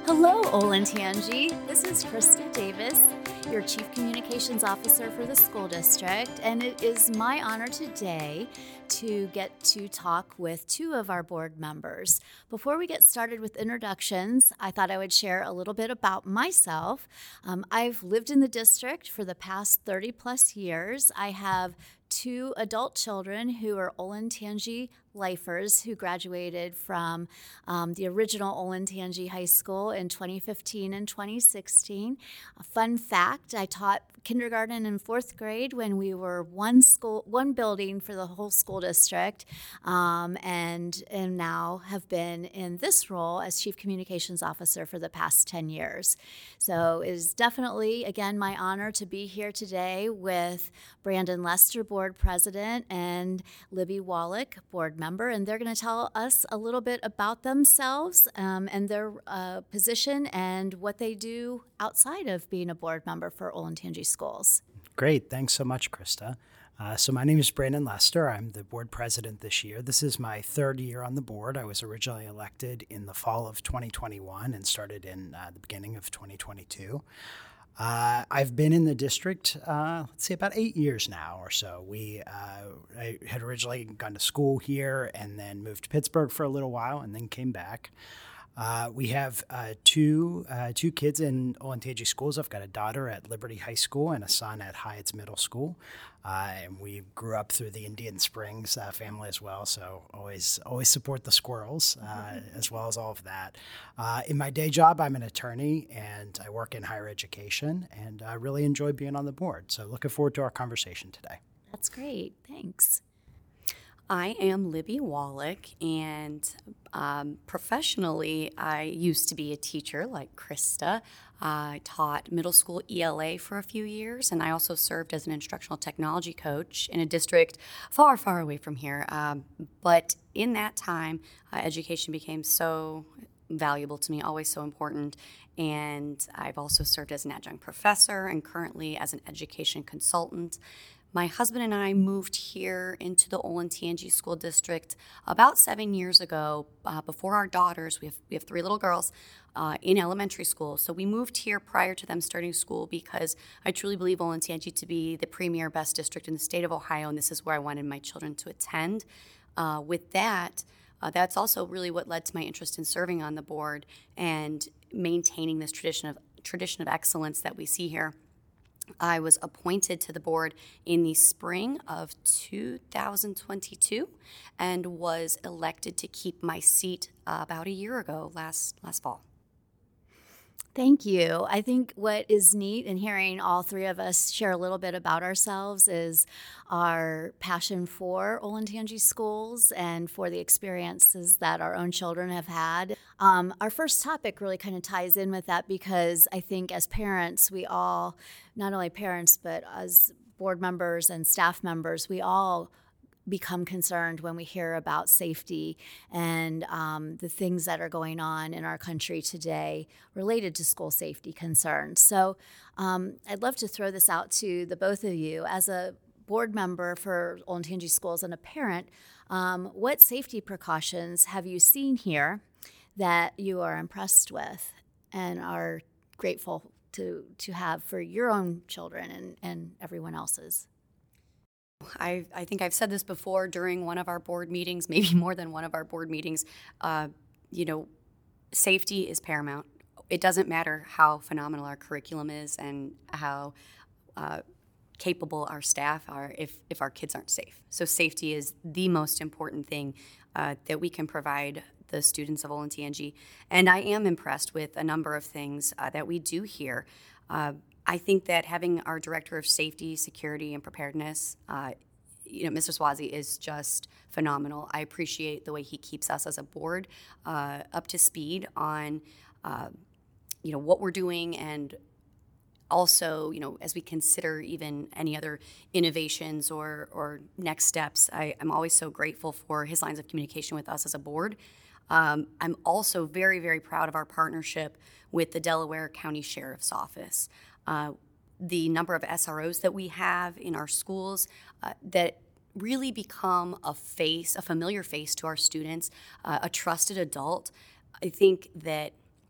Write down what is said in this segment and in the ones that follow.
Hello, Olentangy. This is Krista Davis, your Chief Communications Officer for the school district, and it is my honor today to get to talk with two of our board members. Before we get started with introductions, I thought I would share a little bit about myself. I've lived in the district for the past 30 plus years. I have two adult children who are Olentangy lifers who graduated from the original Olentangy High School in 2015 and 2016. A fun fact, I taught kindergarten and fourth grade when we were one building for the whole school district, and now have been in this role as Chief Communications Officer for the past 10 years. So it is definitely, again, my honor to be here today with Brandon Lester, Board President, and Libby Wallach, Board Member, and they're going to tell us a little bit about themselves and their position and what they do outside of being a board member for Olentangy Schools. Great. Thanks so much, Krista. So my name is Brandon Lester. I'm the board president this year. This is my third year on the board. I was originally elected in the fall of 2021 and started in the beginning of 2022. I've been in the district, let's say about 8 years now or so. I had originally gone to school here and then moved to Pittsburgh for a little while and then came back. We have two kids in Olentangy schools. I've got a daughter at Liberty High School and a son at Hyatt's Middle School. And we grew up through the Indian Springs family as well, so always support the squirrels as well as all of that. In my day job, I'm an attorney and I work in higher education, and I really enjoy being on the board. So looking forward to our conversation today. That's great. Thanks. I am Libby Wallach, and professionally, I used to be a teacher like Krista. I taught middle school ELA for a few years, and I also served as an instructional technology coach in a district far, far away from here. But in that time, education became so valuable to me, always so important. And I've also served as an adjunct professor and currently as an education consultant. My husband and I moved here into the Olentangy School District about 7 years ago, before our daughters. We have three little girls in elementary school. So we moved here prior to them starting school because I truly believe Olentangy to be the premier best district in the state of Ohio, and this is where I wanted my children to attend. With that, that's also really what led to my interest in serving on the board and maintaining this tradition of excellence that we see here. I was appointed to the board in the spring of 2022 and was elected to keep my seat about a year ago, last fall. Thank you. I think what is neat in hearing all three of us share a little bit about ourselves is our passion for Olentangy schools and for the experiences that our own children have had. Our first topic really kind of ties in with that because I think as parents, we all, not only parents, but as board members and staff members, we all become concerned when we hear about safety and the things that are going on in our country today related to school safety concerns. So I'd love to throw this out to the both of you. As a board member for Olentangy Schools and a parent, what safety precautions have you seen here that you are impressed with and are grateful to have for your own children and everyone else's? I think I've said this before during one of our board meetings, maybe more than one of our board meetings. Safety is paramount. It doesn't matter how phenomenal our curriculum is and how capable our staff are if our kids aren't safe. So safety is the most important thing that we can provide the students of Olentangy. And I am impressed with a number of things that we do here. I think that having our Director of Safety, Security, and Preparedness, Mr. Swazi, is just phenomenal. I appreciate the way he keeps us as a board up to speed on, what we're doing, and also, as we consider even any other innovations or next steps. I'm always so grateful for his lines of communication with us as a board. I'm also very, very proud of our partnership with the Delaware County Sheriff's Office. The number of SROs that we have in our schools that really become a familiar face to our students, a trusted adult. I think that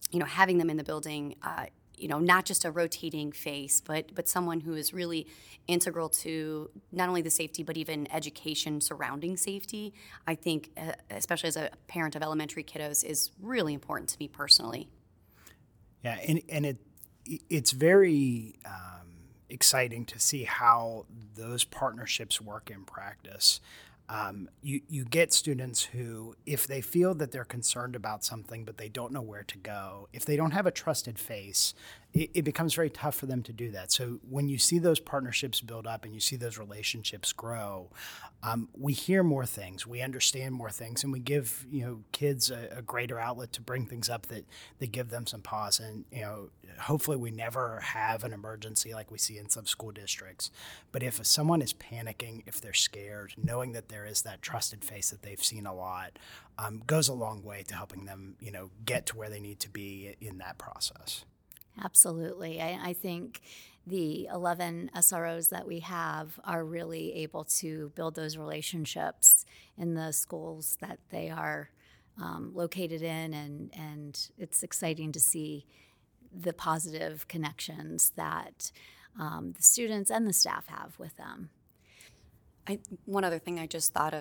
having them in the building, not just a rotating face, but someone who is really integral to not only the safety, but even education surrounding safety, I think, especially as a parent of elementary kiddos, is really important to me personally. Yeah, and it's very exciting to see how those partnerships work in practice. You get students who, if they feel that they're concerned about something but they don't know where to go, if they don't have a trusted face, it becomes very tough for them to do that. So when you see those partnerships build up and you see those relationships grow, we hear more things, we understand more things, and we give kids a greater outlet to bring things up that give them some pause. And hopefully we never have an emergency like we see in some school districts. But if someone is panicking, if they're scared, knowing that there is that trusted face that they've seen a lot goes a long way to helping them get to where they need to be in that process. Absolutely. I think the 11 SROs that we have are really able to build those relationships in the schools that they are located in, and it's exciting to see the positive connections that the students and the staff have with them. One other thing I just thought of,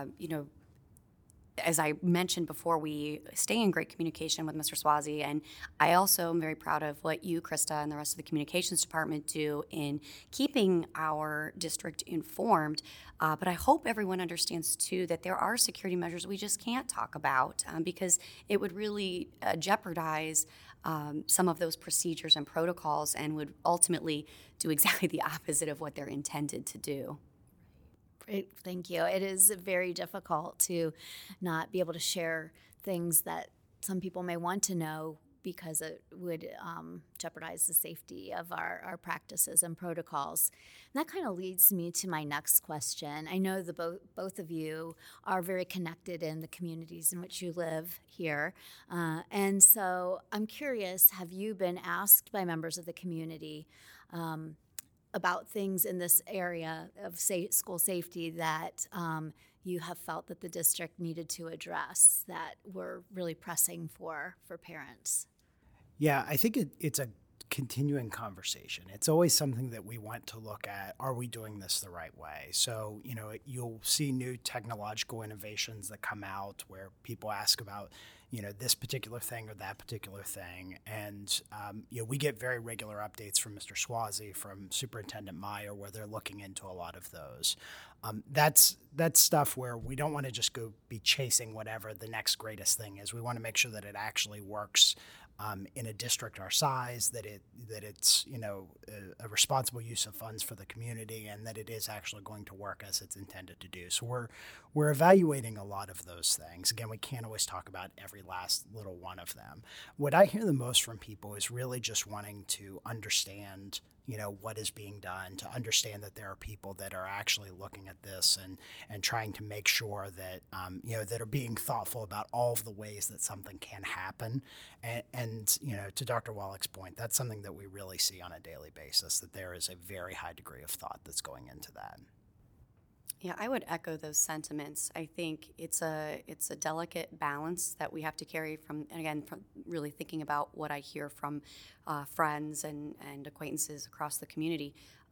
as I mentioned before, we stay in great communication with Mr. Swazi, and I also am very proud of what you, Krista, and the rest of the communications department do in keeping our district informed. But I hope everyone understands, too, that there are security measures we just can't talk about because it would really jeopardize some of those procedures and protocols and would ultimately do exactly the opposite of what they're intended to do. Great, thank you. It is very difficult to not be able to share things that some people may want to know because it would jeopardize the safety of our practices and protocols. And that kind of leads me to my next question. I know both of you are very connected in the communities in which you live here. And so I'm curious, have you been asked by members of the community about things in this area of school safety that you have felt that the district needed to address that were really pressing for parents? Yeah, I think it's a continuing conversation. It's always something that we want to look at. Are we doing this the right way? So, you'll see new technological innovations that come out where people ask about, this particular thing or that particular thing. And, we get very regular updates from Mr. Swazi, from Superintendent Meyer, where they're looking into a lot of those. That's stuff where we don't want to just go be chasing whatever the next greatest thing is. We want to make sure that it actually works in a district our size, that it's a responsible use of funds for the community, and that it is actually going to work as it's intended to do. So we're evaluating a lot of those things. Again, we can't always talk about every last little one of them. What I hear the most from people is really just wanting to understand what is being done, to understand that there are people that are actually looking at this and trying to make sure that, that are being thoughtful about all of the ways that something can happen. And to Dr. Wallach's point, that's something that we really see on a daily basis, that there is a very high degree of thought that's going into that. Yeah, I would echo those sentiments. I think it's a delicate balance that we have to carry from really thinking about what I hear from friends and acquaintances across the community.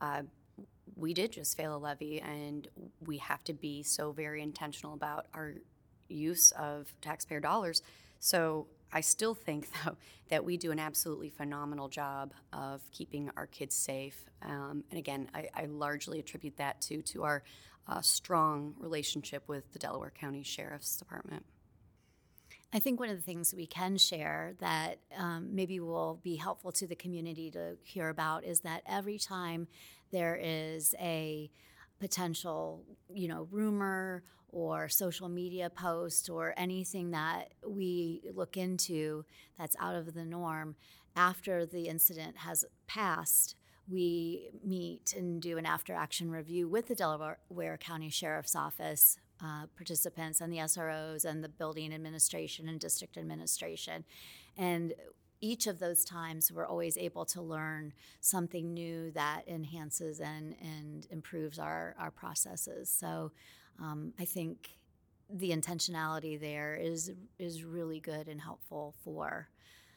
We did just fail a levy, and we have to be so very intentional about our use of taxpayer dollars. So I still think, though, that we do an absolutely phenomenal job of keeping our kids safe. And again, I largely attribute that to our strong relationship with the Delaware County Sheriff's Department. I think one of the things we can share that maybe will be helpful to the community to hear about is that every time there is a potential, rumor or social media post or anything that we look into that's out of the norm, after the incident has passed, we meet and do an after-action review with the Delaware County Sheriff's Office participants and the SROs and the building administration and district administration. And each of those times, we're always able to learn something new that enhances and improves our processes. So I think the intentionality there is really good and helpful for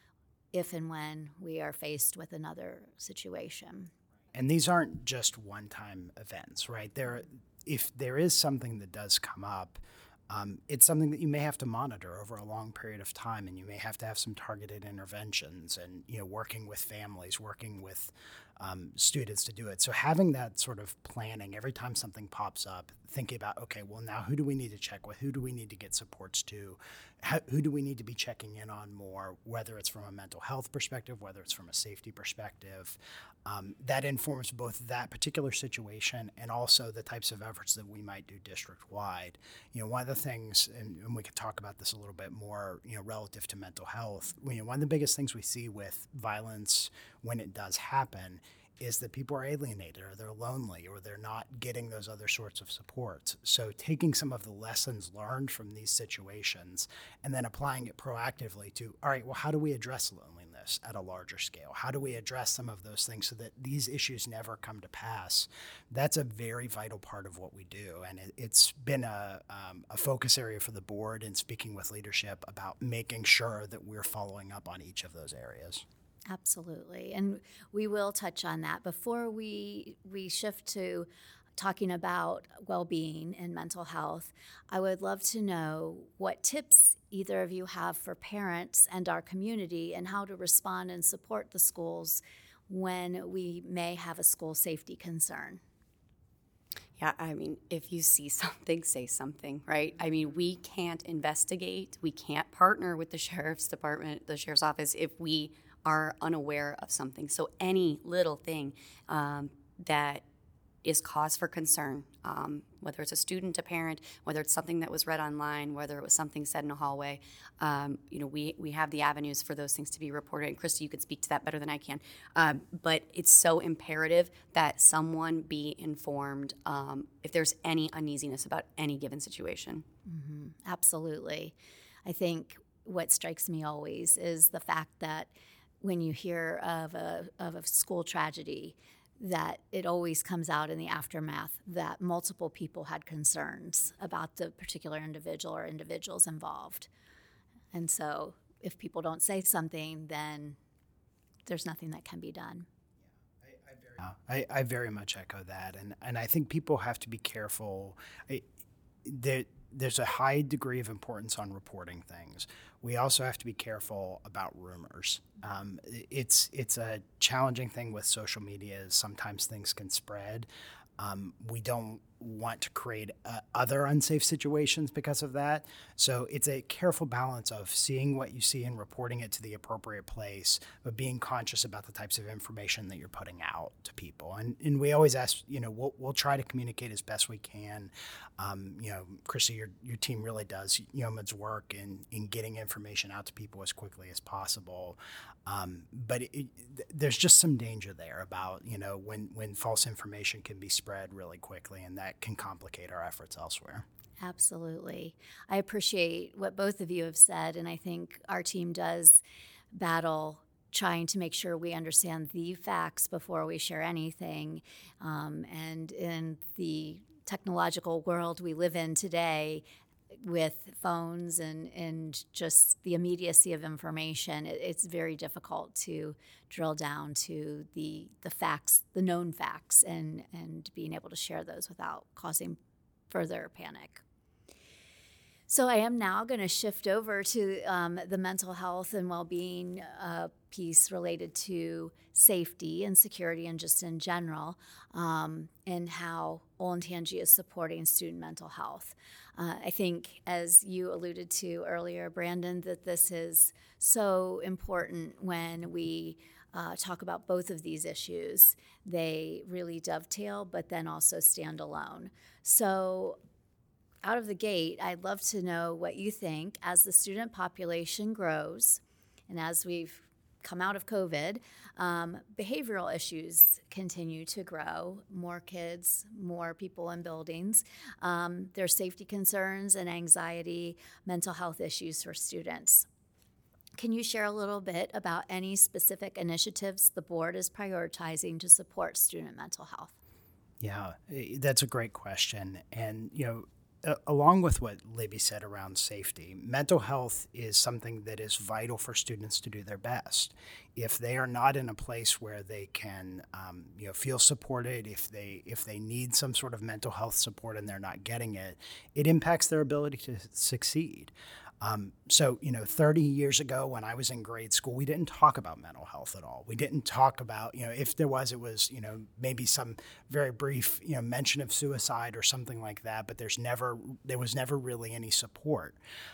if and when we are faced with another situation. And these aren't just one-time events, right? If there is something that does come up, it's something that you may have to monitor over a long period of time, and you may have to have some targeted interventions and, working with families, working with students to do it. So having that sort of planning every time something pops up, thinking about, okay, well, now who do we need to check with? Who do we need to get supports to? Who do we need to be checking in on more, whether it's from a mental health perspective, whether it's from a safety perspective? That informs both that particular situation and also the types of efforts that we might do district-wide. One of the things, and we could talk about this a little bit more, relative to mental health, one of the biggest things we see with violence when it does happen is that people are alienated, or they're lonely, or they're not getting those other sorts of supports. So taking some of the lessons learned from these situations and then applying it proactively to, all right, well, how do we address loneliness at a larger scale? How do we address some of those things so that these issues never come to pass? That's a very vital part of what we do. And it's been a focus area for the board in speaking with leadership about making sure that we're following up on each of those areas. Absolutely. And we will touch on that. Before we shift to talking about well-being and mental health, I would love to know what tips either of you have for parents and our community and how to respond and support the schools when we may have a school safety concern. Yeah, if you see something, say something, right? We can't investigate, we can't partner with the sheriff's department, the sheriff's office, if we are unaware of something. So any little thing that is cause for concern, whether it's a student, a parent, whether it's something that was read online, whether it was something said in a hallway, we have the avenues for those things to be reported. And Krista, you could speak to that better than I can. But it's so imperative that someone be informed if there's any uneasiness about any given situation. Mm-hmm. Absolutely. I think what strikes me always is the fact that when you hear of a school tragedy, that it always comes out in the aftermath that multiple people had concerns about the particular individual or individuals involved. And so if people don't say something, then there's nothing that can be done. I very much echo that. And I think people have to be careful. There's a high degree of importance on reporting things. We also have to be careful about rumors. It's a challenging thing with social media. Sometimes things can spread. We don't want to create other unsafe situations because of that. So it's a careful balance of seeing what you see and reporting it to the appropriate place, but being conscious about the types of information that you're putting out to people. And we always ask, we'll try to communicate as best we can. Krista, your team really does yeoman's work in getting information out to people as quickly as possible. But there's just some danger there about, when false information can be spread really quickly, and that can complicate our efforts elsewhere. Absolutely. I appreciate what both of you have said, and I think our team does battle trying to make sure we understand the facts before we share anything. And in the technological world we live in today, with phones and just the immediacy of information, it's very difficult to drill down to the facts, the known facts, and being able to share those without causing further panic. So I am now going to shift over to the mental health and well-being piece related to safety and security and just in general, and how Olentangy is supporting student mental health. I think, as you alluded to earlier, Brandon, that this is so important when we talk about both of these issues. They really dovetail, but then also stand alone. So out of the gate, I'd love to know what you think as the student population grows and as we've come out of COVID, behavioral issues continue to grow. More kids, more people in buildings. There's safety concerns and anxiety, mental health issues for students. Can you share a little bit about any specific initiatives the board is prioritizing to support student mental health? Yeah, that's a great question. And, along with what Libby said around safety, mental health is something that is vital for students to do their best. If they are not in a place where they can, feel supported, if they need some sort of mental health support and they're not getting it, it impacts their ability to succeed. 30 years ago when I was in grade school, we didn't talk about mental health at all. We didn't talk about, if there was, it was, maybe some very brief, mention of suicide or something like that, but there was never really any support.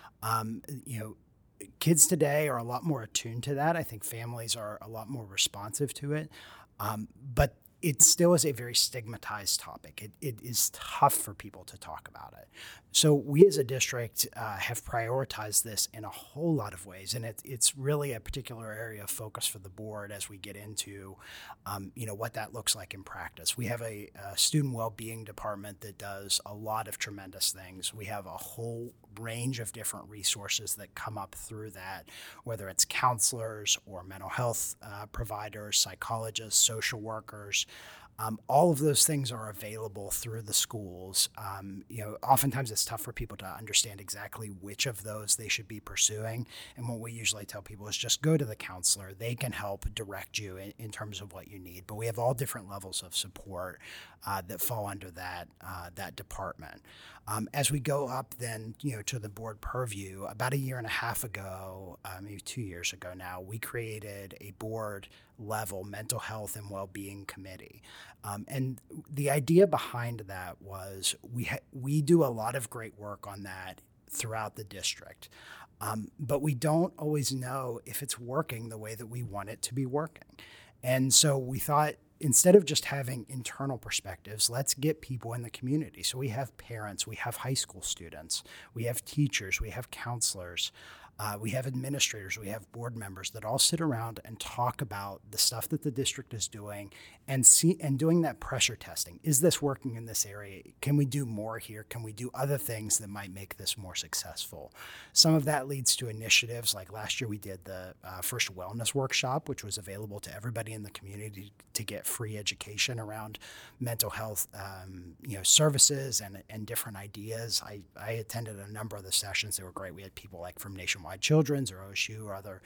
Kids today are a lot more attuned to that. I think families are a lot more responsive to it. But it still is a very stigmatized topic. It is tough for people to talk about it. So we as a district have prioritized this in a whole lot of ways, and it's really a particular area of focus for the board as we get into, what that looks like in practice. We have a student well-being department that does a lot of tremendous things. We have a whole range of different resources that come up through that, whether it's counselors or mental health providers, psychologists, social workers. All of those things are available through the schools. Oftentimes it's tough for people to understand exactly which of those they should be pursuing. And what we usually tell people is just go to the counselor. They can help direct you in terms of what you need. But we have all different levels of support that fall under that department. As we go up then, to the board purview, about a year and a half ago, maybe 2 years ago now, we created a board level mental health and well-being committee. And the idea behind that was we do a lot of great work on that throughout the district. But we don't always know if it's working the way that we want it to be working. And so we thought, instead of just having internal perspectives, let's get people in the community. So we have parents, we have high school students, we have teachers, we have counselors, we have administrators, we have board members that all sit around and talk about the stuff that the district is doing and doing that pressure testing. Is this working in this area? Can we do more here? Can we do other things that might make this more successful? Some of that leads to initiatives like last year we did the first wellness workshop, which was available to everybody in the community to get free education around mental health services and different ideas. I attended a number of the sessions. They were great. We had people like from Nationwide Children's or OSU or other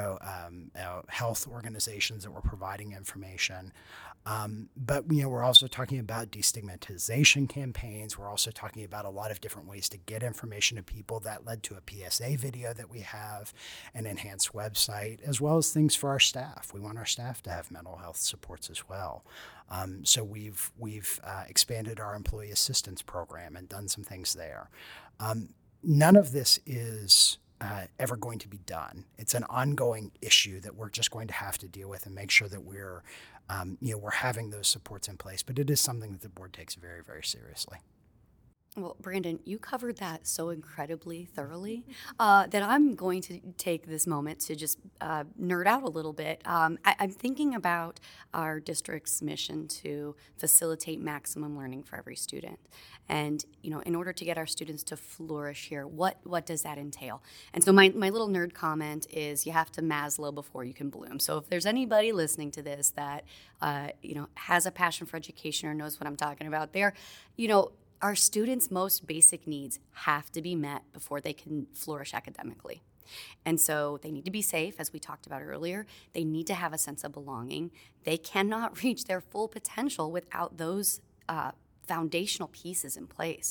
health organizations that were providing information. But we're also talking about destigmatization campaigns. We're also talking about a lot of different ways to get information to people. That led to a PSA video that we have, an enhanced website, as well as things for our staff. We want our staff to have mental health supports as well. So we've expanded our employee assistance program and done some things there. None of this is ever going to be done. It's an ongoing issue that we're just going to have to deal with and make sure that we're having those supports in place. But it is something that the board takes very, very seriously. Well, Brandon, you covered that so incredibly thoroughly that I'm going to take this moment to just nerd out a little bit. I'm thinking about our district's mission to facilitate maximum learning for every student. And, in order to get our students to flourish here, what does that entail? And so my little nerd comment is you have to Maslow before you can bloom. So if there's anybody listening to this that, has a passion for education or knows what I'm talking about there, our students' most basic needs have to be met before they can flourish academically. And so they need to be safe, as we talked about earlier. They need to have a sense of belonging. They cannot reach their full potential without those foundational pieces in place.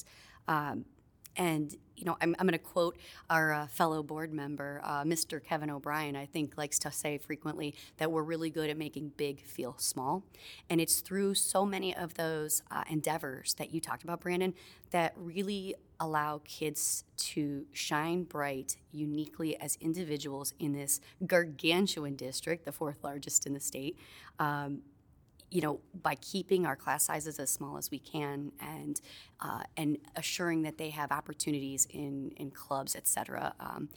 And, I'm going to quote our fellow board member, Mr. Kevin O'Brien, I think likes to say frequently that we're really good at making big feel small. And it's through so many of those endeavors that you talked about, Brandon, that really allow kids to shine bright uniquely as individuals in this gargantuan district, the fourth largest in the state. By keeping our class sizes as small as we can and assuring that they have opportunities in clubs, et cetera.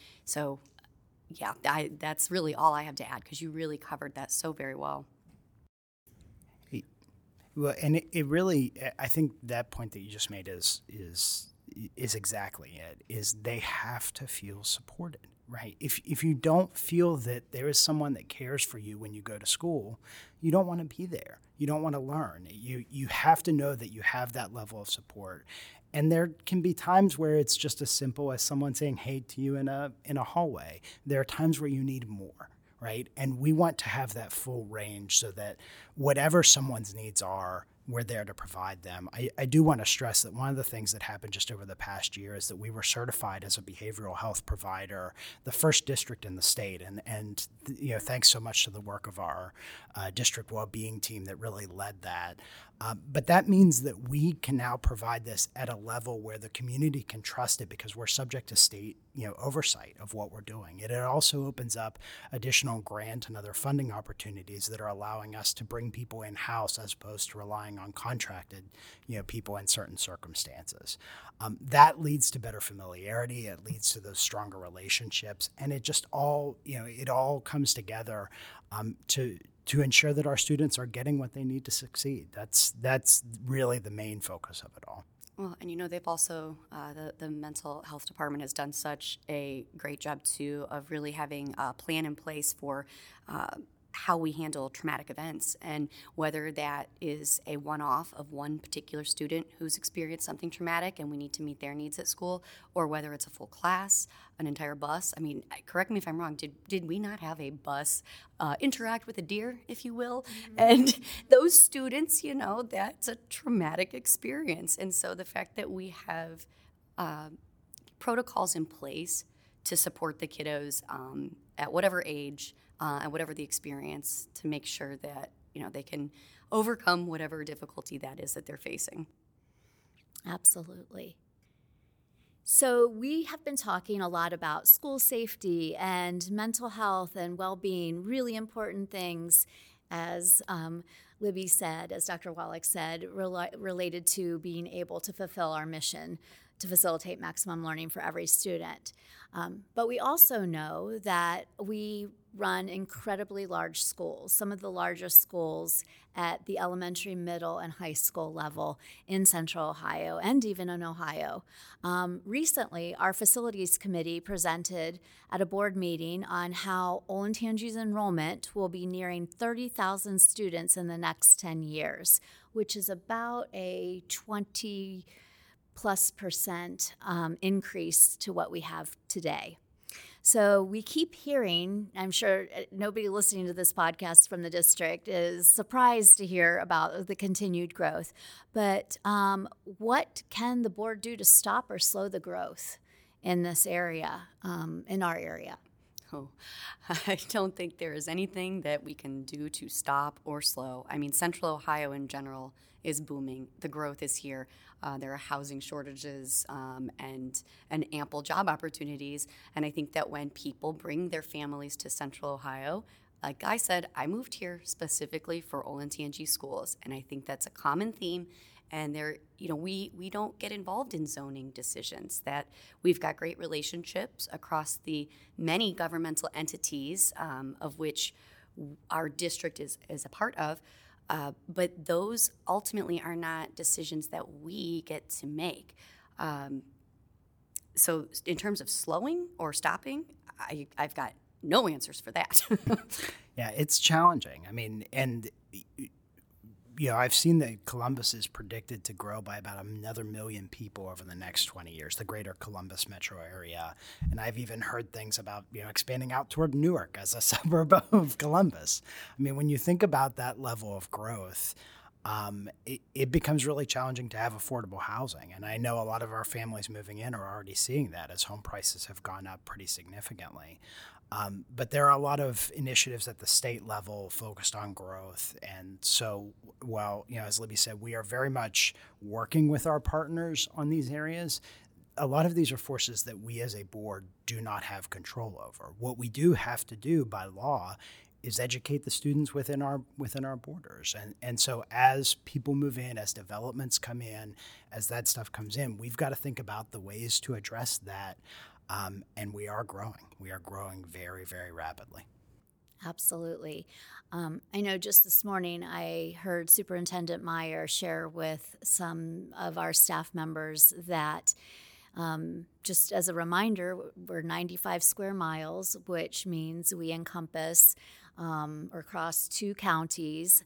That's really all I have to add because you really covered that so very well. Well, and it really, I think that point that you just made is exactly it, is they have to feel supported, right? If you don't feel that there is someone that cares for you when you go to school, you don't want to be there. You don't want to learn. You have to know that you have that level of support. And there can be times where it's just as simple as someone saying hey to you in a hallway. There are times where you need more, right? And we want to have that full range so that whatever someone's needs are, we're there to provide them. I do want to stress that one of the things that happened just over the past year is that we were certified as a behavioral health provider, the first district in the state. And thanks so much to the work of our district well-being team that really led that. But that means that we can now provide this at a level where the community can trust it because we're subject to state oversight of what we're doing. It also opens up additional grant and other funding opportunities that are allowing us to bring people in-house as opposed to relying on contracted people in certain circumstances. That leads to better familiarity. It leads to those stronger relationships. And it just all, it all comes together to ensure that our students are getting what they need to succeed. That's really the main focus of it all. Well, and they've also, the mental health department has done such a great job, too, of really having a plan in place for how we handle traumatic events, and whether that is a one-off of one particular student who's experienced something traumatic and we need to meet their needs at school, or whether it's a full class, an entire bus. I mean, correct me if I'm wrong, did we not have a bus interact with a deer, if you will? Mm-hmm. And those students, that's a traumatic experience. And so the fact that we have protocols in place to support the kiddos at whatever age, and whatever the experience, to make sure that they can overcome whatever difficulty that is that they're facing. Absolutely. So we have been talking a lot about school safety and mental health and well-being, really important things, as Libby said, as Dr. Wallach said, related to being able to fulfill our mission to facilitate maximum learning for every student. But we also know that we run incredibly large schools, some of the largest schools at the elementary, middle, and high school level in Central Ohio and even in Ohio. Recently, our facilities committee presented at a board meeting on how Olentangy's enrollment will be nearing 30,000 students in the next 10 years, which is about a 20+% increase to what we have today. So we keep hearing, I'm sure nobody listening to this podcast from the district is surprised to hear about the continued growth, but what can the board do to stop or slow the growth in this area, in our area? Oh, I don't think there is anything that we can do to stop or slow. I mean, Central Ohio in general is booming. The growth is here. There are housing shortages and ample job opportunities. And I think that when people bring their families to Central Ohio, like I said, I moved here specifically for Olentangy schools. And I think that's a common theme. And we don't get involved in zoning decisions. That we've got great relationships across the many governmental entities of which our district is a part of. But those ultimately are not decisions that we get to make. So in terms of slowing or stopping, I've got no answers for that. Yeah, it's challenging. I mean, and I've seen that Columbus is predicted to grow by about another 1 million people over the next 20 years, the greater Columbus metro area. And I've even heard things about, expanding out toward Newark as a suburb of Columbus. I mean, when you think about that level of growth, it becomes really challenging to have affordable housing. And I know a lot of our families moving in are already seeing that as home prices have gone up pretty significantly. But there are a lot of initiatives at the state level focused on growth. And so, as Libby said, we are very much working with our partners on these areas. A lot of these are forces that we as a board do not have control over. What we do have to do by law is educate the students within our borders. And so as people move in, as developments come in, as that stuff comes in, we've got to think about the ways to address that. And we are growing. We are growing very, very rapidly. Absolutely. I know just this morning I heard Superintendent Meyer share with some of our staff members that just as a reminder, we're 95 square miles, which means we encompass or across 2 counties,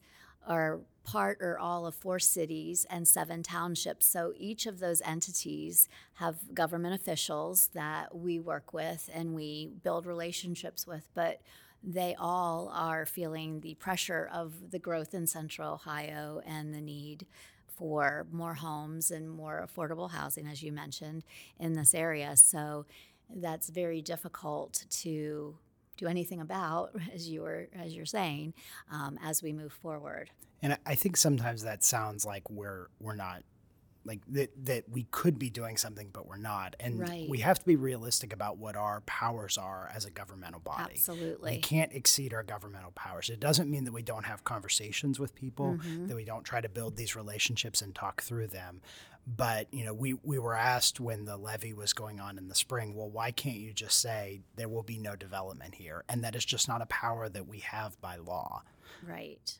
are part or all of 4 cities and 7 townships. So each of those entities have government officials that we work with and we build relationships with, but they all are feeling the pressure of the growth in Central Ohio and the need for more homes and more affordable housing, as you mentioned, in this area. So that's very difficult to do anything about, as you're saying, as we move forward. And I think sometimes that sounds like we're not, like that we could be doing something, but we're not. And Right. we have to be realistic about what our powers are as a governmental body. Absolutely. We can't exceed our governmental powers. It doesn't mean that we don't have conversations with people, that we don't try to build these relationships and talk through them. But, we were asked when the levy was going on in the spring, well, why can't you just say there will be no development here? And that is just not a power that we have by law. Right.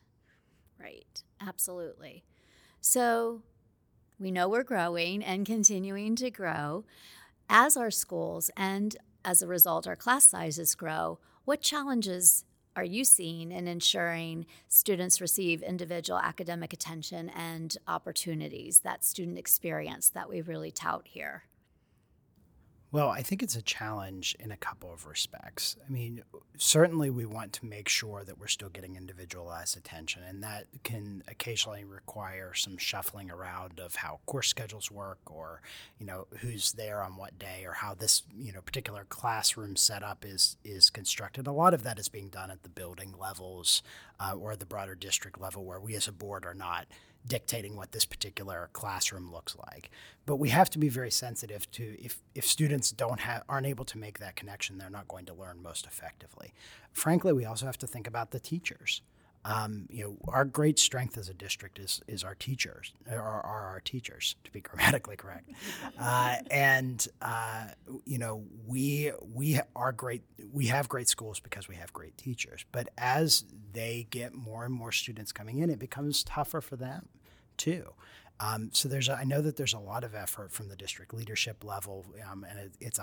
Absolutely. So we know we're growing and continuing to grow. As our schools and as a result our class sizes grow, what challenges are you seeing in ensuring students receive individual academic attention and opportunities, that student experience that we really tout here? Well, I think it's a challenge in a couple of respects. I mean, certainly we want to make sure that we're still getting individualized attention, and that can occasionally require some shuffling around of how course schedules work, or, who's there on what day, or how this, particular classroom setup is constructed. A lot of that is being done at the building levels or the broader district level, where we as a board are not dictating what this particular classroom looks like. But we have to be very sensitive to if students aren't able to make that connection, they're not going to learn most effectively. Frankly, we also have to think about the teachers. Our great strength as a district is our teachers, or are our teachers, to be grammatically correct. We are great. We have great schools because we have great teachers. But as they get more and more students coming in, it becomes tougher for them too. So I know that there's a lot of effort from the district leadership level, and it's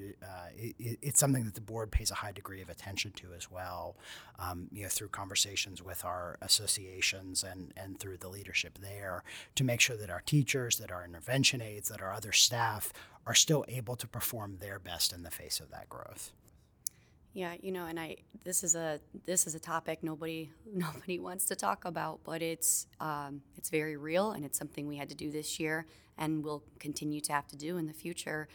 it's something that the board pays a high degree of attention to as well, through conversations with our associations and through the leadership there, to make sure that our teachers, that our intervention aides, that our other staff are still able to perform their best in the face of that growth. Yeah, this is a topic nobody wants to talk about, but it's very real, and it's something we had to do this year, and we'll continue to have to do in the future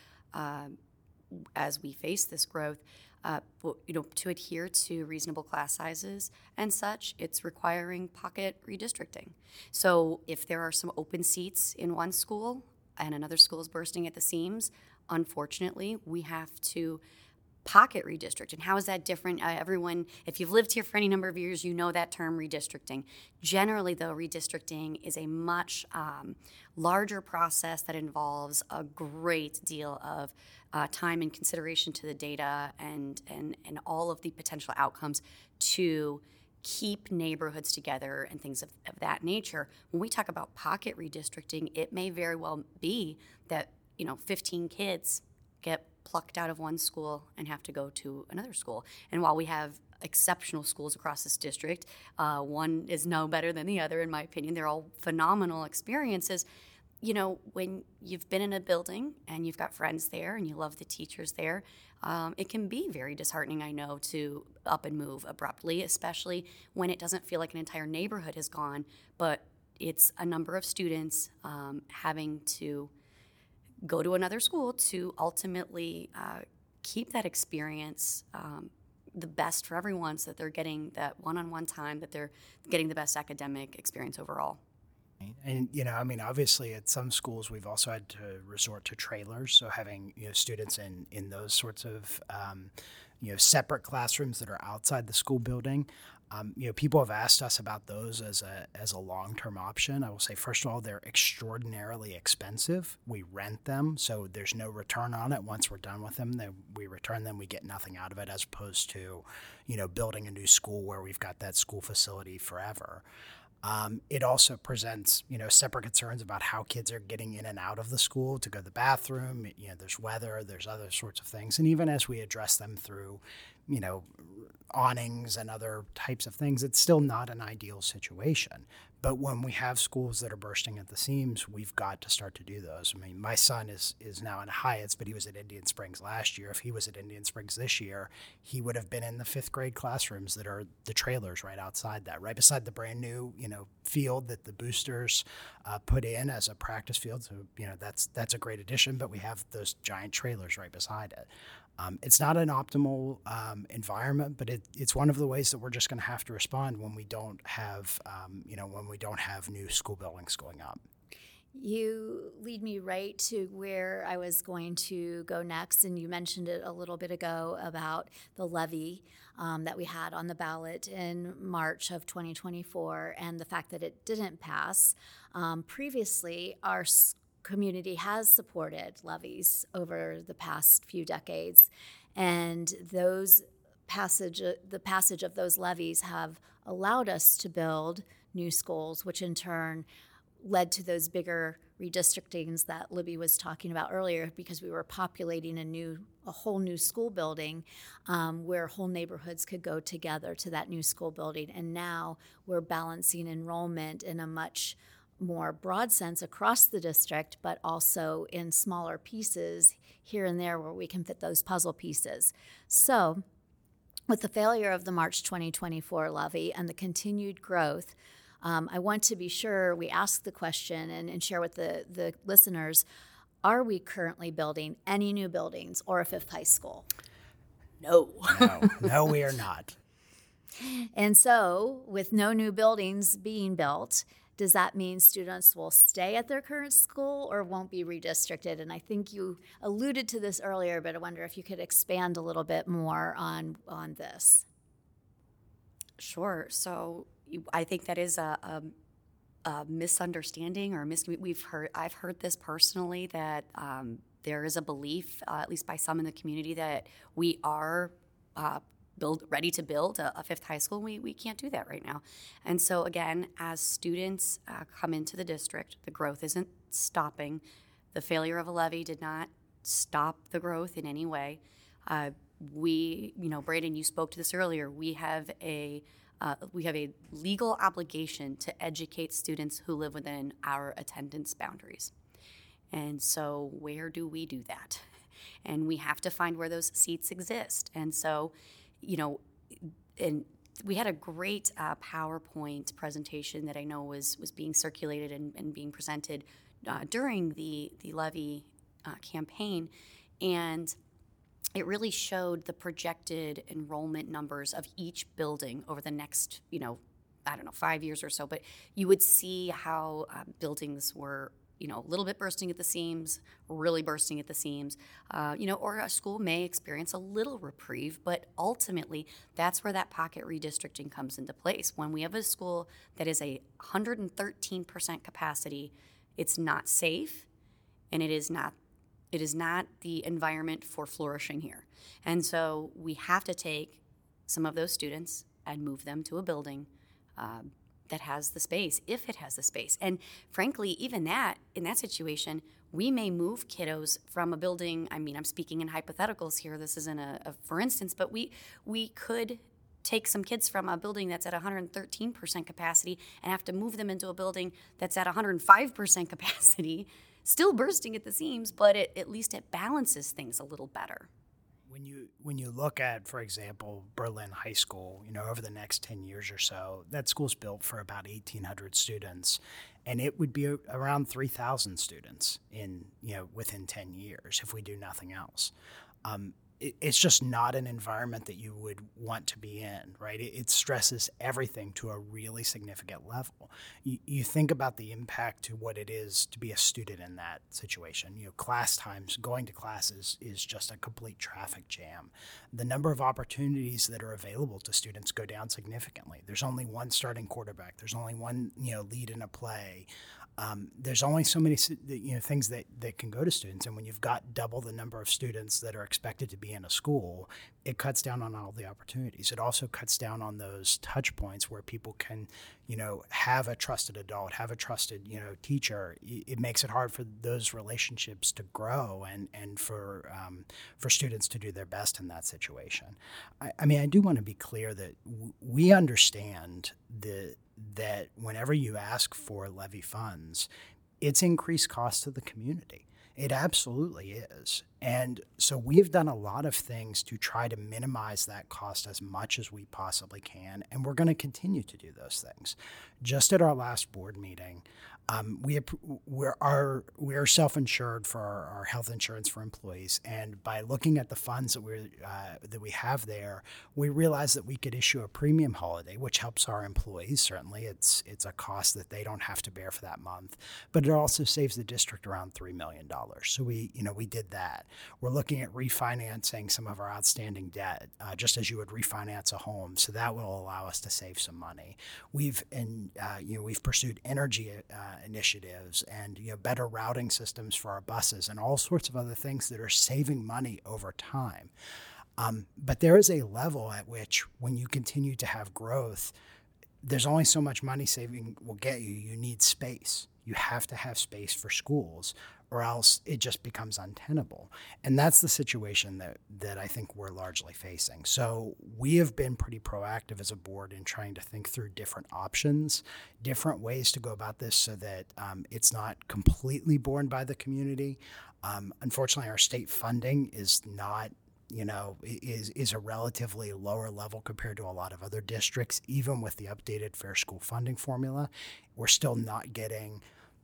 as we face this growth. To adhere to reasonable class sizes and such, it's requiring pocket redistricting. So if there are some open seats in one school and another school is bursting at the seams, unfortunately, we have to pocket redistrict. And how is that different? Everyone, if you've lived here for any number of years, you know that term redistricting. Generally, though, redistricting is a much larger process that involves a great deal of time and consideration to the data and all of the potential outcomes to keep neighborhoods together and things of that nature. When we talk about pocket redistricting, it may very well be that 15 kids get plucked out of one school and have to go to another school. And while we have exceptional schools across this district, one is no better than the other, in my opinion. They're all phenomenal experiences. When you've been in a building and you've got friends there and you love the teachers there, it can be very disheartening, I know, to up and move abruptly, especially when it doesn't feel like an entire neighborhood has gone, but it's a number of students having to go to another school to ultimately keep that experience the best for everyone, so that they're getting that one-on-one time, that they're getting the best academic experience overall. And, obviously at some schools we've also had to resort to trailers. So having, students in those sorts of, separate classrooms that are outside the school building. People have asked us about those as a long-term option. I will say, first of all, they're extraordinarily expensive. We rent them, so there's no return on it. Once we're done with them, we return them. We get nothing out of it, as opposed to, building a new school where we've got that school facility forever. It also presents, separate concerns about how kids are getting in and out of the school to go to the bathroom. There's weather, there's other sorts of things. And even as we address them through, awnings and other types of things, it's still not an ideal situation. But when we have schools that are bursting at the seams, we've got to start to do those. I mean, my son is now in Hyatt's, but he was at Indian Springs last year. If he was at Indian Springs this year, he would have been in the 5th grade classrooms that are the trailers right outside that, right beside the brand new, field that the boosters put in as a practice field. So, that's a great addition, but we have those giant trailers right beside it. It's not an optimal environment, but it's one of the ways that we're just going to have to respond when we don't have, new school buildings going up. You lead me right to where I was going to go next, and you mentioned it a little bit ago about the levy that we had on the ballot in March of 2024 and the fact that it didn't pass. Previously, our community has supported levies over the past few decades, and the passage of those levies have allowed us to build new schools, which in turn led to those bigger redistrictings that Libby was talking about earlier, because we were populating a whole new school building where whole neighborhoods could go together to that new school building. And now we're balancing enrollment in a much more broad sense across the district, but also in smaller pieces here and there where we can fit those puzzle pieces. So with the failure of the March 2024 levy and the continued growth, I want to be sure we ask the question and share with the listeners, are we currently building any new buildings or a 5th high school? No. No, we are not. And so with no new buildings being built, does that mean students will stay at their current school or won't be redistricted? And I think you alluded to this earlier, but I wonder if you could expand a little bit more on this. Sure. So I think that is a misunderstanding or I've heard this personally, that there is a belief, at least by some in the community, that we are ready to build a 5th high school. We can't do that right now. And so again, as students come into the district, the growth isn't stopping. The failure of a levy did not stop the growth in any way. Braden, you spoke to this earlier. We have a legal obligation to educate students who live within our attendance boundaries. And so where do we do that? And we have to find where those seats exist. And so, and we had a great PowerPoint presentation that I know was being circulated and being presented during the levy campaign. And it really showed the projected enrollment numbers of each building over the next, 5 years or so. But you would see how buildings were, a little bit bursting at the seams, really bursting at the seams, or a school may experience a little reprieve. But ultimately, that's where that pocket redistricting comes into place. When we have a school that is a 113% capacity, it's not safe, and it is not the environment for flourishing here. And so we have to take some of those students and move them to a building that has the space, if it has the space. And frankly, even in that situation, we may move kiddos from a building. I mean, I'm speaking in hypotheticals here. This isn't a for instance, but we could take some kids from a building that's at 113% capacity and have to move them into a building that's at 105% capacity, still bursting at the seams, but at least it balances things a little better. When you look at, for example, Berlin High School, over the next 10 years or so, that school's built for about 1,800 students, and it would be around 3,000 students within 10 years if we do nothing else. It's just not an environment that you would want to be in, right? It stresses everything to a really significant level. You think about the impact to what it is to be a student in that situation. Class times, going to classes is just a complete traffic jam. The number of opportunities that are available to students go down significantly. There's only one starting quarterback. There's only one, lead in a play. there's only so many things that can go to students, and when you've got double the number of students that are expected to be in a school, it cuts down on all the opportunities. It also cuts down on those touch points where people can, have a trusted adult, have a trusted, teacher. It makes it hard for those relationships to grow and for students to do their best in that situation. I do want to be clear that we understand that whenever you ask for levy funds, it's increased cost to the community. It absolutely is. And so we've done a lot of things to try to minimize that cost as much as we possibly can, and we're going to continue to do those things. Just at our last board meeting, we are self-insured for our health insurance for employees, and by looking at the funds that we have there, we realized that we could issue a premium holiday, which helps our employees. Certainly, it's a cost that they don't have to bear for that month, but it also saves the district around $3 million. So we did that. We're looking at refinancing some of our outstanding debt, just as you would refinance a home. So that will allow us to save some money. We've pursued energy initiatives and better routing systems for our buses and all sorts of other things that are saving money over time. But there is a level at which, when you continue to have growth, there's only so much money saving will get you. You need space. You have to have space for schools, or else it just becomes untenable. And that's the situation that I think we're largely facing. So we have been pretty proactive as a board in trying to think through different options, different ways to go about this so that it's not completely borne by the community. Unfortunately, our state funding is not is a relatively lower level compared to a lot of other districts. Even with the updated Fair School Funding formula, we're still not getting,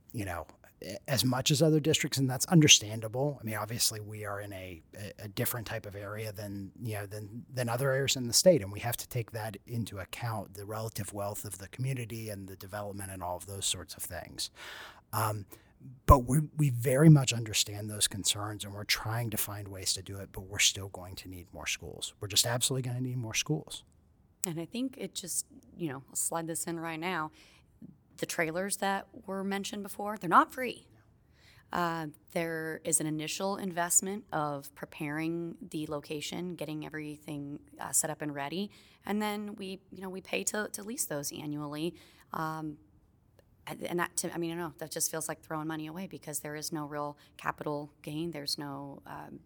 as much as other districts, and that's understandable. Obviously, we are in a different type of area than other areas in the state, and we have to take that into account, the relative wealth of the community and the development and all of those sorts of things. But we very much understand those concerns, and we're trying to find ways to do it, but we're still going to need more schools. We're just absolutely going to need more schools. And I think it just, I'll slide this in right now. The trailers that were mentioned before, they're not free. There is an initial investment of preparing the location, getting everything set up and ready, and then we pay to lease those annually. And that, I don't know, that just feels like throwing money away because there is no real capital gain. There's no,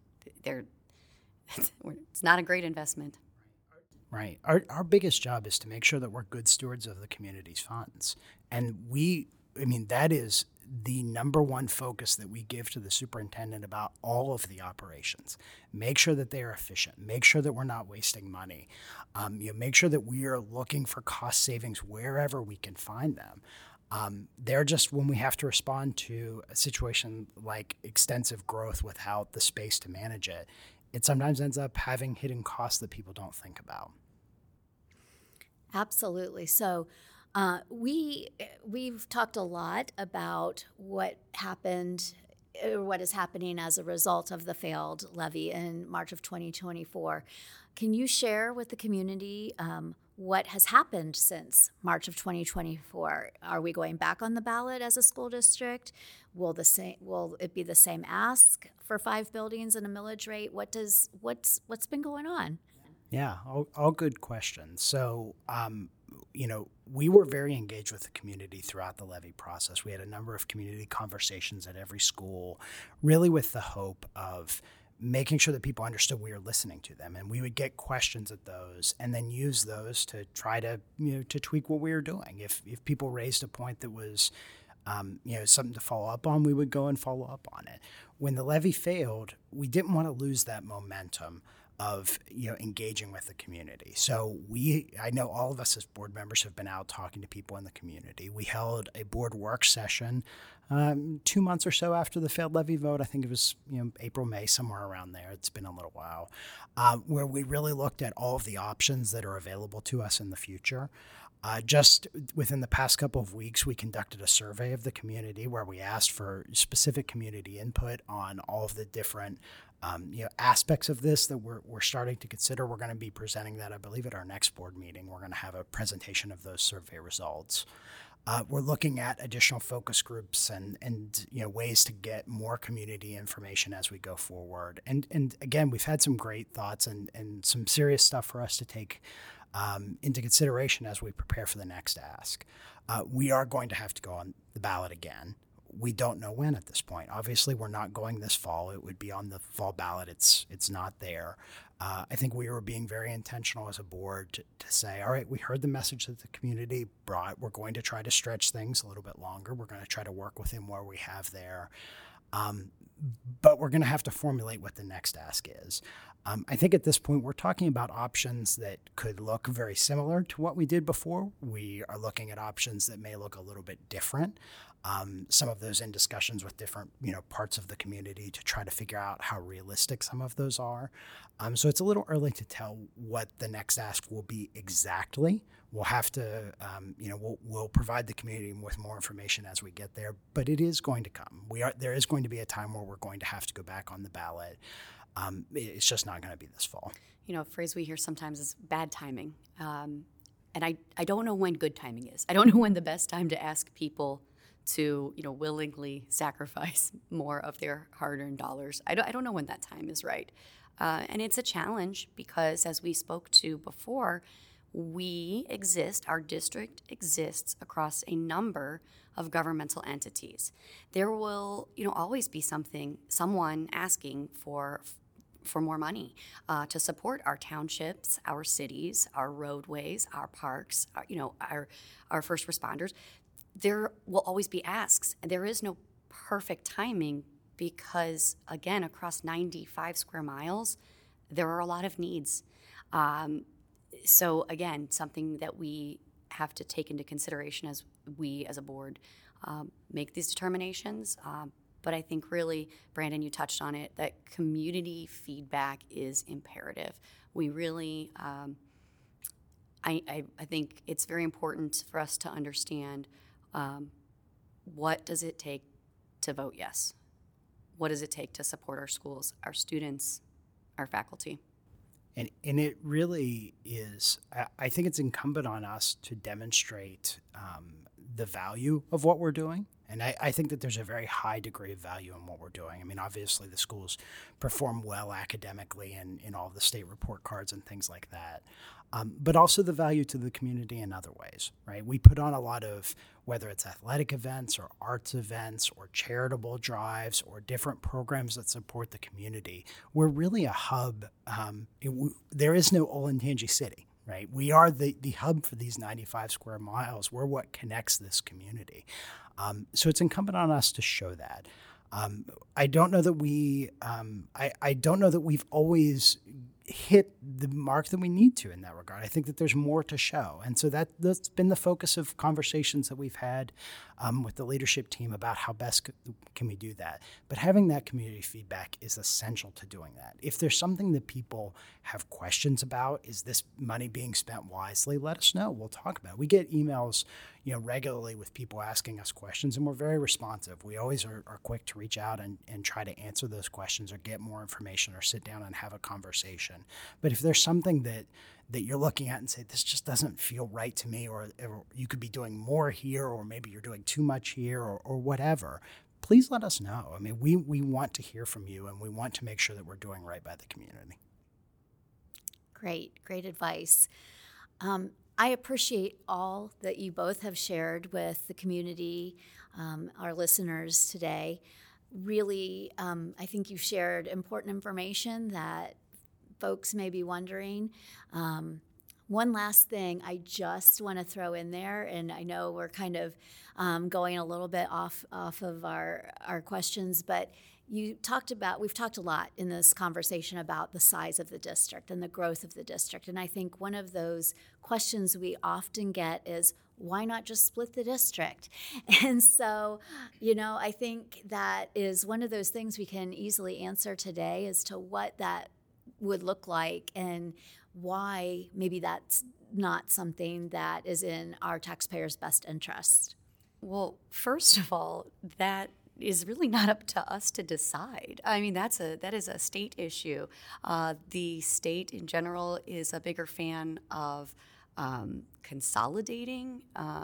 it's not a great investment. Right. Our biggest job is to make sure that we're good stewards of the community's funds. And that is the number one focus that we give to the superintendent about all of the operations. Make sure that they are efficient. Make sure that we're not wasting money. Make sure that we are looking for cost savings wherever we can find them. They're just when we have to respond to a situation like extensive growth without the space to manage it, it sometimes ends up having hidden costs that people don't think about. Absolutely. So we've talked a lot about what happened, what is happening as a result of the failed levy in March of 2024. Can you share with the community what has happened since March of 2024? Are we going back on the ballot as a school district? Will it be the same ask for 5 buildings and a millage rate? What's been going on? Yeah, all good questions. So, we were very engaged with the community throughout the levy process. We had a number of community conversations at every school, really with the hope of making sure that people understood we were listening to them, and we would get questions at those and then use those to try to to tweak what we were doing. If people raised a point that was something to follow up on, we would go and follow up on it. When the levy failed, we didn't want to lose that momentum of engaging with the community. So I know all of us as board members have been out talking to people in the community. We held a board work session 2 months or so after the failed levy vote. I think it was April, May, somewhere around there. It's been a little while, where we really looked at all of the options that are available to us in the future. Just within the past couple of weeks, we conducted a survey of the community where we asked for specific community input on all of the different aspects of this that we're starting to consider. We're going to be presenting that, I believe, at our next board meeting. We're going to have a presentation of those survey results. We're looking at additional focus groups and ways to get more community information as we go forward. And again, we've had some great thoughts and some serious stuff for us to take into consideration as we prepare for the next ask. We are going to have to go on the ballot again. We don't know when at this point. Obviously, we're not going this fall. It would be on the fall ballot. It's not there. I think we were being very intentional as a board to say, all right, we heard the message that the community brought. We're going to try to stretch things a little bit longer. We're going to try to work within what we have there. But we're going to have to formulate what the next ask is. I think at this point, we're talking about options that could look very similar to what we did before. We are looking at options that may look a little bit different. Some of those in discussions with different, parts of the community to try to figure out how realistic some of those are. So it's a little early to tell what the next ask will be exactly. We'll have to, we'll provide the community with more information as we get there, but it is going to come. There is going to be a time where we're going to have to go back on the ballot. It's just not going to be this fall. A phrase we hear sometimes is bad timing. And I don't know when good timing is. I don't know when the best time to ask people to, willingly sacrifice more of their hard-earned dollars. I don't know when that time is right. And it's a challenge because, as we spoke to before, our district exists across a number of governmental entities. There will, always be someone asking for more money to support our townships, our cities, our roadways, our parks, our first responders. There will always be asks, and there is no perfect timing because, again, across 95 square miles, there are a lot of needs. So, again, something that we have to take into consideration as we, as a board, make these determinations. But I think really, Brandon, you touched on it, that community feedback is imperative. We really, I think it's very important for us to understand what does it take to vote yes? What does it take to support our schools, our students, our faculty? And it really is, I think it's incumbent on us to demonstrate the value of what we're doing. And I think that there's a very high degree of value in what we're doing. I mean, obviously the schools perform well academically and in all the state report cards and things like that. But also the value to the community in other ways, right? We put on a lot of, whether it's athletic events or arts events or charitable drives or different programs that support the community. We're really a hub. There is no Olentangy City, right? We are the hub for these 95 square miles. We're what connects this community. So it's incumbent on us to show that. I don't know that I don't know that we've always hit the mark that we need to in that regard. I think that there's more to show. And so that's been the focus of conversations that we've had with the leadership team about how best can we do that. But having that community feedback is essential to doing that. If there's something that people have questions about, is this money being spent wisely? Let us know. We'll talk about it. We get emails regularly with people asking us questions, and we're very responsive. We always are quick to reach out and try to answer those questions or get more information or sit down and have a conversation. But if there's something that you're looking at and say, this just doesn't feel right to me, or you could be doing more here, or maybe you're doing too much here, or whatever, please let us know. I mean, we want to hear from you, and we want to make sure that we're doing right by the community. Great advice. I appreciate all that you both have shared with the community, our listeners today. Really, I think you shared important information that folks may be wondering. One last thing I just want to throw in there, and I know we're kind of going a little bit off of our questions, but we've talked a lot in this conversation about the size of the district and the growth of the district. And I think one of those questions we often get is, why not just split the district? And so, I think that is one of those things we can easily answer today as to what that would look like and why maybe that's not something that is in our taxpayers' best interest. Well, first of all, that is really not up to us to decide. I mean, that is a state issue. The state in general is a bigger fan of consolidating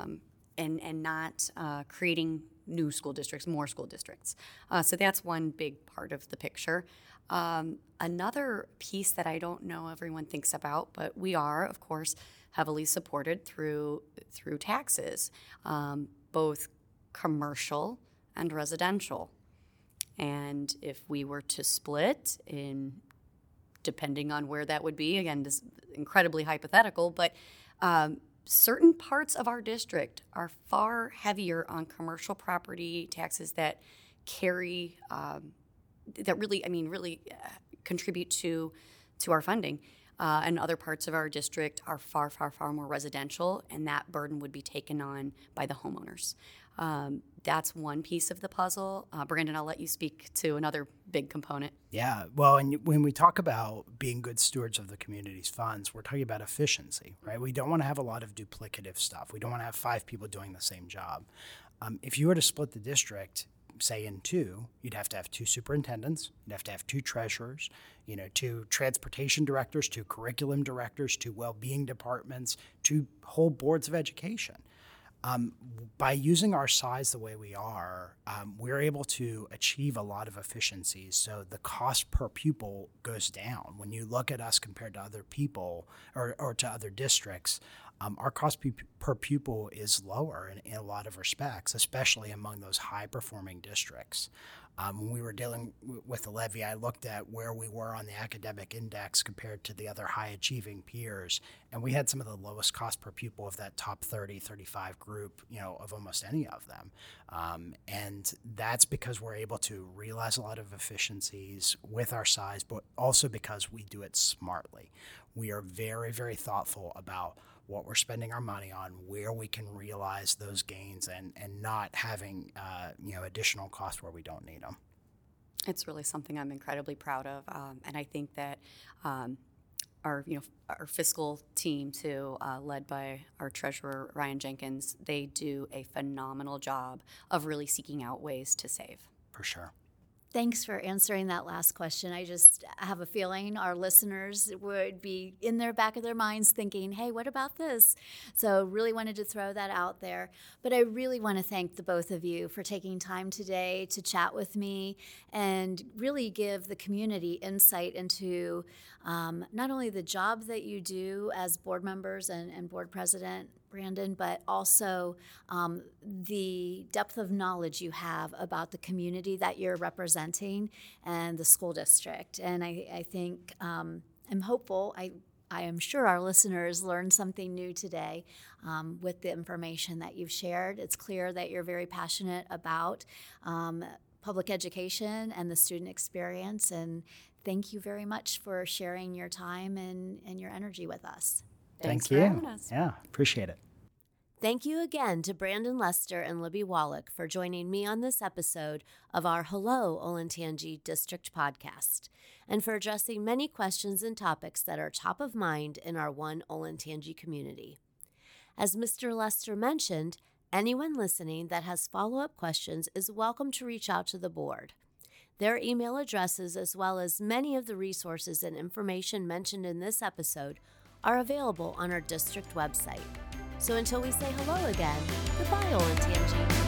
and not creating new school districts, more school districts. So that's one big part of the picture. Another piece that I don't know everyone thinks about, but we are, of course, heavily supported through taxes, both commercial and residential. And if we were to split depending on where that would be, again, this is incredibly hypothetical, but certain parts of our district are far heavier on commercial property taxes that carry, that really contribute to our funding. And other parts of our district are far, far, far more residential, and that burden would be taken on by the homeowners. That's one piece of the puzzle. Brandon, I'll let you speak to another big component. Yeah, well, and when we talk about being good stewards of the community's funds, we're talking about efficiency, right? We don't want to have a lot of duplicative stuff. We don't want to have 5 people doing the same job. If you were to split the district, say in 2, you'd have to have 2 superintendents, you'd have to have 2 treasurers, 2 transportation directors, 2 curriculum directors, 2 well-being departments, 2 whole boards of education. By using our size the way we are, we're able to achieve a lot of efficiencies. So the cost per pupil goes down. When you look at us compared to other people or to other districts, our cost per pupil is lower in a lot of respects, especially among those high-performing districts. When we were dealing with the levy, I looked at where we were on the academic index compared to the other high-achieving peers, and we had some of the lowest cost per pupil of that top 30, 35 group, of almost any of them. And that's because we're able to realize a lot of efficiencies with our size, but also because we do it smartly. We are very, very thoughtful about what we're spending our money on, where we can realize those gains, and not having additional costs where we don't need them. It's really something I'm incredibly proud of, and I think that our fiscal team too, led by our treasurer Ryan Jenkins, they do a phenomenal job of really seeking out ways to save. For sure. Thanks for answering that last question. I just have a feeling our listeners would be in their back of their minds thinking, hey, what about this? So really wanted to throw that out there. But I really want to thank the both of you for taking time today to chat with me and really give the community insight into not only the job that you do as board members and board president, Brandon, but also the depth of knowledge you have about the community that you're representing and the school district. And I think I'm hopeful. I am sure our listeners learned something new today with the information that you've shared. It's clear that you're very passionate about public education and the student experience. And thank you very much for sharing your time and your energy with us. Thanks Thank for you. having us. Yeah, appreciate it. Thank you again to Brandon Lester and Libby Wallach for joining me on this episode of our Hello Olentangy District podcast, and for addressing many questions and topics that are top of mind in our One Olentangy community. As Mr. Lester mentioned, anyone listening that has follow-up questions is welcome to reach out to the board. Their email addresses, as well as many of the resources and information mentioned in this episode, are available on our district website. So until we say hello again, goodbye, Olentangy.